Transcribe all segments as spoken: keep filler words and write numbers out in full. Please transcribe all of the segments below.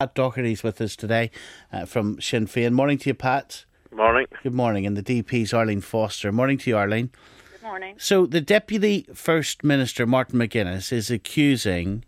Pat Doherty's with us today uh, from Sinn Féin. Morning to you, Pat. Morning. Good morning. And the D P's Arlene Foster. Morning to you, Arlene. Good morning. So the Deputy First Minister, Martin McGuinness, is accusing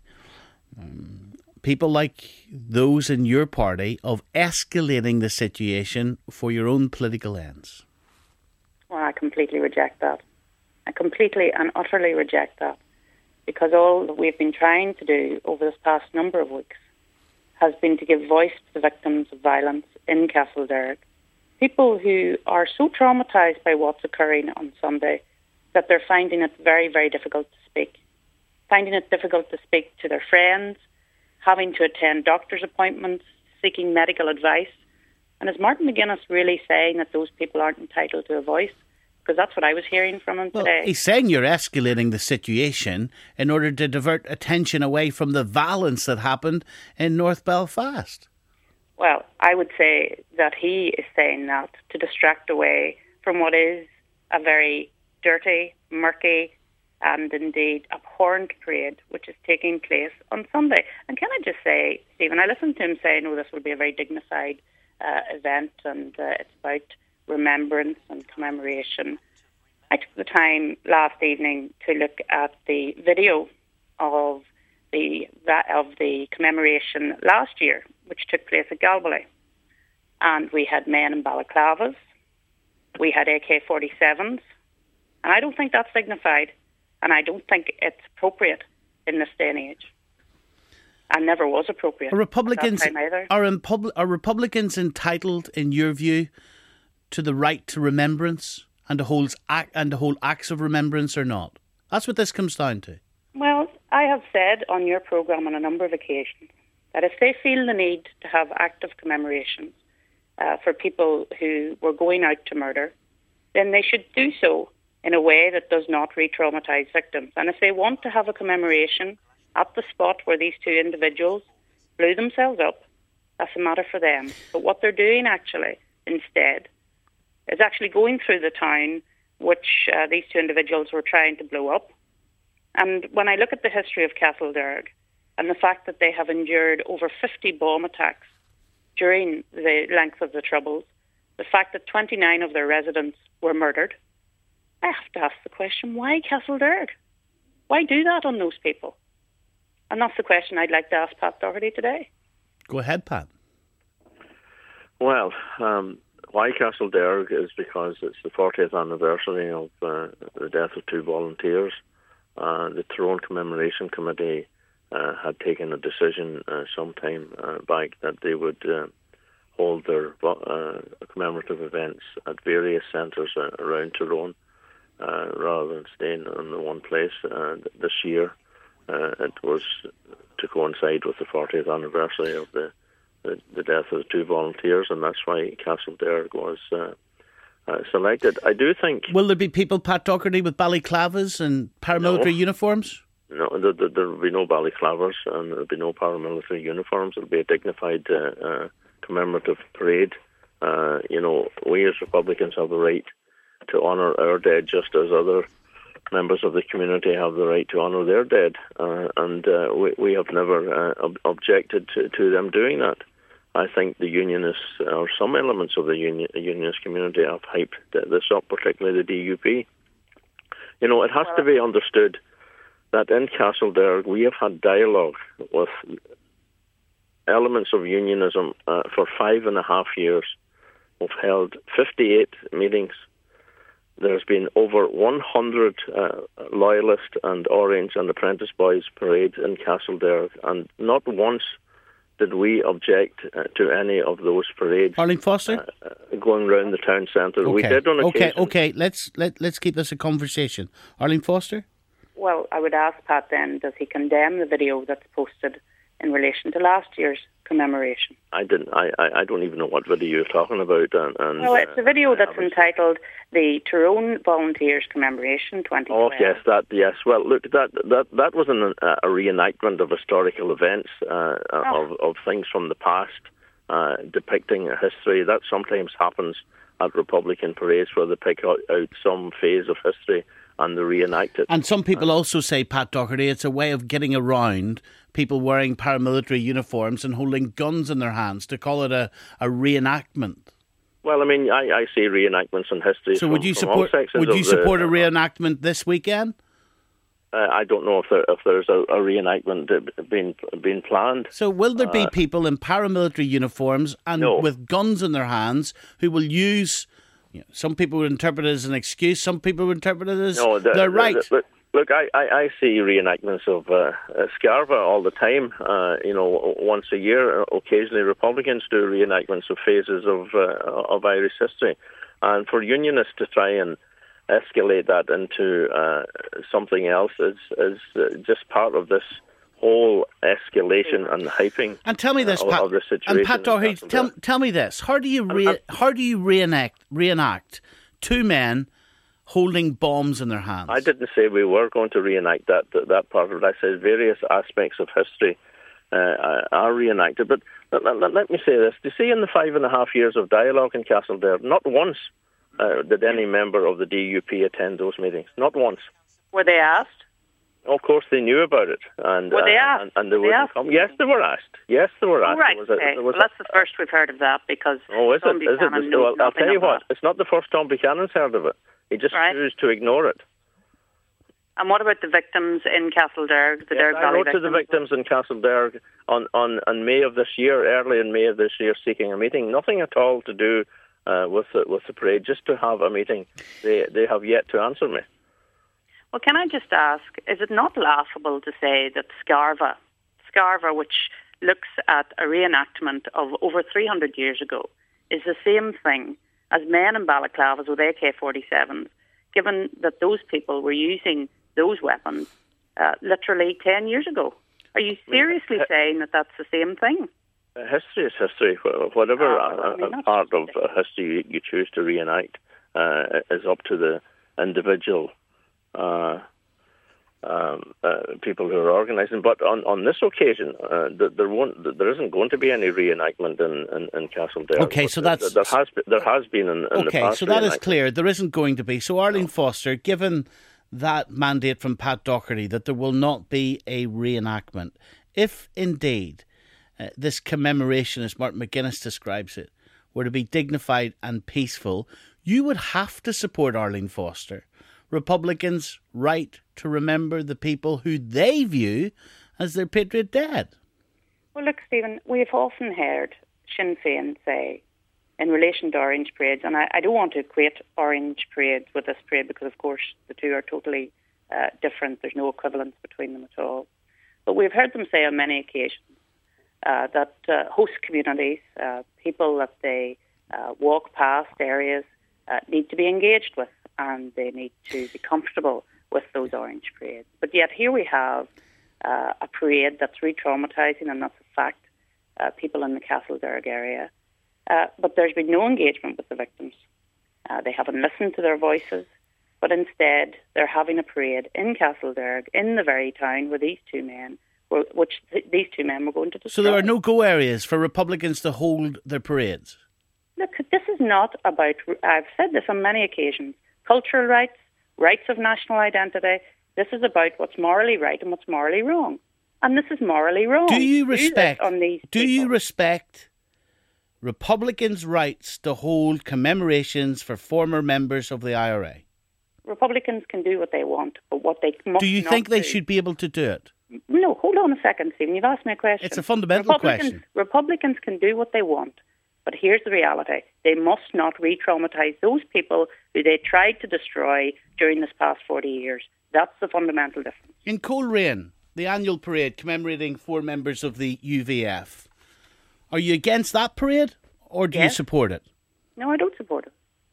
um, people like those in your party of escalating the situation for your own political ends. Well, I completely reject that. I completely and utterly reject that. Because all that we've been trying to do over this past number of weeks has been to give voice to the victims of violence in Castlederg. People who are so traumatised by what's occurring on Sunday that they're finding it very, very difficult to speak. Finding it difficult to speak to their friends, having to attend doctor's appointments, seeking medical advice. And is Martin McGuinness really saying that those people aren't entitled to a voice? Because that's what I was hearing from him well, today. He's saying you're escalating the situation in order to divert attention away from the violence that happened in North Belfast. Well, I would say that he is saying that to distract away from what is a very dirty, murky, and indeed abhorrent parade which is taking place on Sunday. And can I just say, Stephen, I listened to him say, no, this will be a very dignified uh, event and uh, it's about remembrance and commemoration. I took the time last evening to look at the video of the of the commemoration last year, which took place at Galway. And we had men in balaclavas, we had A K forty-sevens, and I don't think that's dignified, and I don't think it's appropriate in this day and age. And never was appropriate. Are Republicans, at that time either. Are, in pub, are Republicans entitled, in your view, to the right to remembrance and to hold and to hold acts of remembrance or not? That's what this comes down to. Well, I have said on your programme on a number of occasions that if they feel the need to have active commemorations uh, for people who were going out to murder, then they should do so in a way that does not re-traumatise victims. And if they want to have a commemoration at the spot where these two individuals blew themselves up, that's a matter for them. But what they're doing actually instead is actually going through the town which uh, these two individuals were trying to blow up. And when I look at the history of Castlederg and the fact that they have endured over fifty bomb attacks during the length of the Troubles, the fact that twenty-nine of their residents were murdered, I have to ask the question, why Castlederg? Why do that on those people? And that's the question I'd like to ask Pat Doherty today. Go ahead, Pat. Well, um, why Castlederg is because it's the fortieth anniversary of uh, the death of two volunteers. Uh, the Tyrone Commemoration Committee uh, had taken a decision uh, some time uh, back that they would uh, hold their uh, commemorative events at various centres uh, around Tyrone uh, rather than staying in the one place. Uh, this year uh, it was to coincide with the fortieth anniversary of the, the, the death of the two volunteers, and that's why Castlederg was uh, Uh, selected. I do think... Will there be people, Pat Doherty, with balaclavas and paramilitary no, uniforms? No, there, there, there will be no balaclavas and there will be no paramilitary uniforms. It will be a dignified uh, uh, commemorative parade. Uh, you know, we as Republicans have the right to honour our dead just as other members of the community have the right to honour their dead. Uh, and uh, we, we have never uh, ob- objected to, to them doing that. I think the Unionists, or some elements of the union, Unionist community, have hyped this up, particularly the D U P. You know, it has to be understood that in Castlederg we have had dialogue with elements of unionism uh, for five and a half years. We've held fifty-eight meetings. There's been over one hundred uh, Loyalist and Orange and Apprentice Boys parades in Castlederg, and not once did we object uh, to any of those parades? Arlene Foster? Uh, uh, going round the town centre. Okay. We did on occasion. Okay, okay, let's, let, let's keep this a conversation. Arlene Foster? Well, I would ask Pat then, does he condemn the video that's posted in relation to last year's commemoration? I didn't. I, I, I don't even know what video you're talking about. And, and well, it's a video uh, that's entitled "The Tyrone Volunteers Commemoration twenty twelve." Oh yes, that yes. Well, look, that that that was an, uh, a reenactment of historical events, uh, oh. of of things from the past, uh, depicting a history that sometimes happens at Republican parades, where they pick out, out some phase of history and they reenact it. And some people also say, Pat Doherty, it's a way of getting around people wearing paramilitary uniforms and holding guns in their hands, to call it a, a reenactment? Well, I mean, I, I see reenactments in history. So from, would you from all support? sections Would you of support the, a reenactment this weekend? Uh, I don't know if there, if there's a, a reenactment being being planned. So will there be uh, people in paramilitary uniforms and no. with guns in their hands who will use? You know, some people would interpret it as an excuse. Some people would interpret it as no, the, their right. The, the, look, I, I, I see reenactments of uh, uh, Scarva all the time. Uh, you know, once a year, occasionally Republicans do reenactments of phases of uh, of Irish history, and for Unionists to try and escalate that into uh, something else is is uh, just part of this whole escalation and hyping. And tell me this, uh, Pat. Of the situation and Pat Doherty, tell, tell me this: how do you re- how do you reenact reenact two men holding bombs in their hands? I didn't say we were going to reenact that that, that part of it. I said various aspects of history uh, are reenacted. But let, let, let me say this: you see, in the five and a half years of dialogue in Castledare, not once Uh, did any member of the D U P attend those meetings? Not once. Were they asked? Of course, they knew about it, and were they uh, asked? and, and they were wouldn't come. Yes, they were asked. Yes, they were asked. Oh, right. There was a, okay. there was well, that's a, the first we've heard of that, because oh, is Tom it? Is Buchanan it? knows Well, I'll tell you what. that. It's not the first Tom Buchanan's heard of it. He just right. chose to ignore it. And what about the victims in Castledare? The yes, Derg I Valley wrote victims? to the victims in Castledare on, on, on May of this year, early in May of this year, seeking a meeting. Nothing at all to do uh, with the, with the parade, just to have a meeting. They they have yet to answer me. Well, can I just ask, is it not laughable to say that Scarva, Scarva, which looks at a reenactment of over three hundred years ago, is the same thing as men in balaclavas with A K forty-sevens, given that those people were using those weapons uh, literally ten years ago? Are you seriously I mean, saying that that's the same thing? History is history. Whatever oh, well, I mean, part of history you choose to reenact uh, is up to the individual uh, um, uh, people who are organising. But on, on this occasion, uh, there won't, there isn't going to be any reenactment in, in, in Castledare. Okay, so that's there has been, there has been in, in okay, the past. Okay, so that is clear. There isn't going to be. So Arlene Foster, given that mandate from Pat Doherty that there will not be a reenactment, if indeed uh, this commemoration, as Martin McGuinness describes it, were to be dignified and peaceful, you would have to support Arlene Foster, Republicans' right to remember the people who they view as their patriot dead. Well, look, Stephen, we've often heard Sinn Féin say, in relation to Orange parades, and I, I don't want to equate Orange parades with this parade because, of course, the two are totally uh, different. There's no equivalence between them at all. But we've heard them say on many occasions uh, that uh, host communities, uh, people that they uh, walk past areas, uh, need to be engaged with, and they need to be comfortable with those Orange parades. But yet here we have uh, a parade that's re-traumatising, and that's a fact, uh, people in the Castledare area. Uh, but there's been no engagement with the victims. Uh, they haven't listened to their voices, but instead they're having a parade in Castledare, in the very town where these two men, were, which th- these two men were going to destroy. So there are no go areas for Republicans to hold their parades? Look, this is not about, I've said this on many occasions, cultural rights, rights of national identity. This is about what's morally right and what's morally wrong. And this is morally wrong. Do you respect, on these do people. you respect Republicans' rights to hold commemorations for former members of the I R A? Republicans can do what they want, but what they must Do you not think they do, should be able to do it? No, hold on a second, Stephen. You've asked me a question. It's a fundamental Republicans, question. Republicans can do what they want, but here's the reality. They must not re-traumatise those people who they tried to destroy during this past forty years. That's the fundamental difference. In Coleraine, the annual parade commemorating four members of the U V F, are you against that parade, or do yes. you support it? No, I don't support it.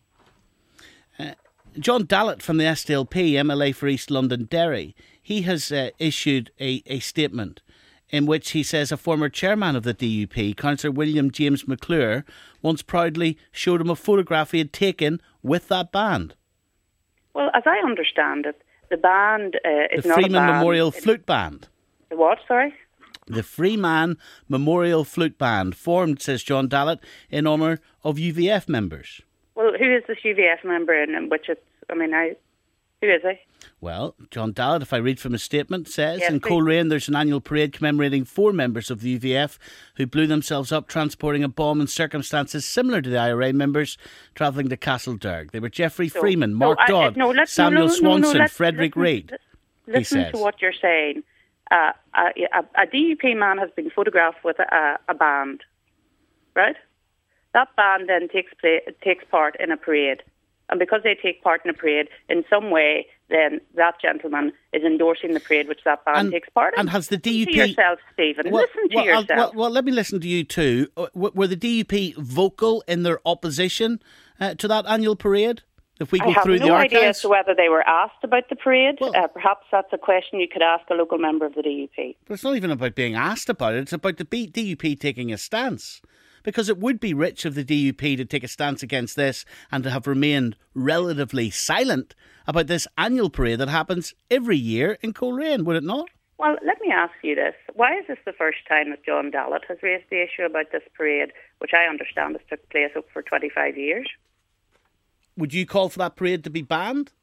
Uh, John Dallett from the S D L P, M L A for East London Derry, he has uh, issued a, a statement in which he says a former chairman of the D U P, Councillor William James McClure, once proudly showed him a photograph he had taken with that band. Well, as I understand it, the band uh, is the not Freeman a band. Memorial Flute Band. The what, sorry? The Freeman Memorial Flute Band, formed, says John Dallett, in honour of U V F members. Well, who is this U V F member and in which it's, I mean, I Who is he? Well, John Dallett, if I read from his statement, says Yes, in please. Coleraine there's an annual parade commemorating four members of the U V F who blew themselves up transporting a bomb in circumstances similar to the I R A members travelling to Castlederg. They were Jeffrey So- Freeman, so Mark I- I- Dodd, no, let's- no, Samuel no, no, no, Swanson, let's- Frederick listen- Reid. Listen he says. to what you're saying. Uh, a, a, a D U P man has been photographed with a, a band, right? That band then takes play, takes part in a parade. And because they take part in a parade, in some way, then that gentleman is endorsing the parade which that band And- takes part in. and has the D U P... Listen to yourself, Stephen. Well, Listen to well, I'll- yourself. well, well, let me listen to you too. Uh, w- Were the D U P vocal in their opposition uh, to that annual parade? If we go I have through no the idea as archives, to whether they were asked about the parade. Well- uh, perhaps that's a question you could ask a local member of the D U P. but it's not even about being asked about it. It's about the B- D U P taking a stance. Because it would be rich of the D U P to take a stance against this and to have remained relatively silent about this annual parade that happens every year in Coleraine, would it not? Well, let me ask you this. Why is this the first time that John Dallett has raised the issue about this parade, which I understand has took place for twenty-five years? Would you call for that parade to be banned?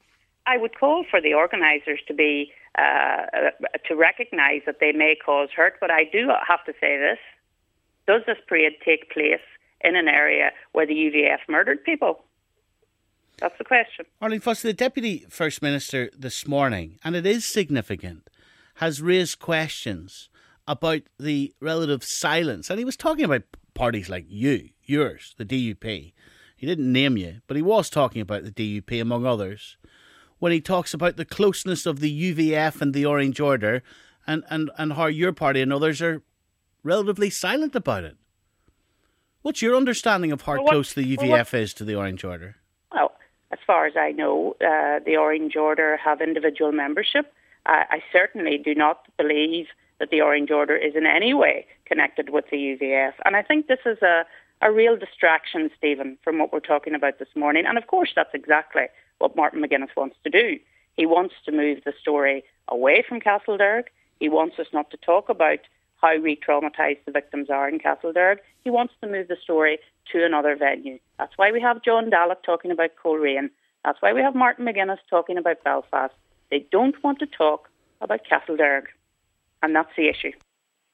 I would call for the organisers to be uh, to recognise that they may cause hurt, but I do have to say this. Does this parade take place in an area where the U V F murdered people? That's the question. Arlene Foster, the Deputy First Minister this morning, and it is significant, has raised questions about the relative silence. And he was talking about parties like you, yours, the D U P. He didn't name you, but he was talking about the D U P, among others, when he talks about the closeness of the U V F and the Orange Order and, and, and how your party and others are relatively silent about it. What's your understanding of how Well, what- close the U V F well, is to the Orange Order? Well, as far as I know, uh, the Orange Order have individual membership. I, I certainly do not believe that the Orange Order is in any way connected with the U V F. And I think this is a, a real distraction, Stephen, from what we're talking about this morning. And of course, that's exactly what Martin McGuinness wants to do. He wants to move the story away from Castlederg. He wants us not to talk about how re-traumatised the victims are in Castlederg. He wants to move the story to another venue. That's why we have John Dallett talking about Coleraine. That's why we have Martin McGuinness talking about Belfast. They don't want to talk about Castlederg. And that's the issue.